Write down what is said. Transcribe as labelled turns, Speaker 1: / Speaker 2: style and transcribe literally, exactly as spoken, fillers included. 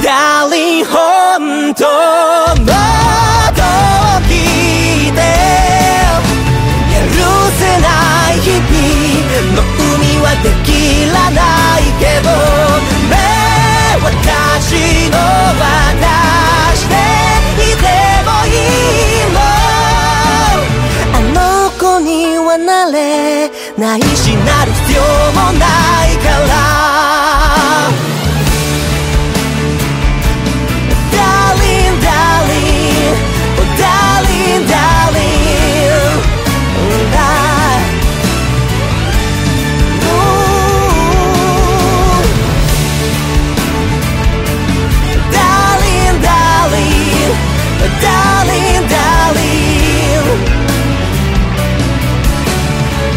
Speaker 1: Darling 本当の時で許せない日々の海はできらないけどねえ私の私でいてもいいのあの子にはなれないしなる必要もないから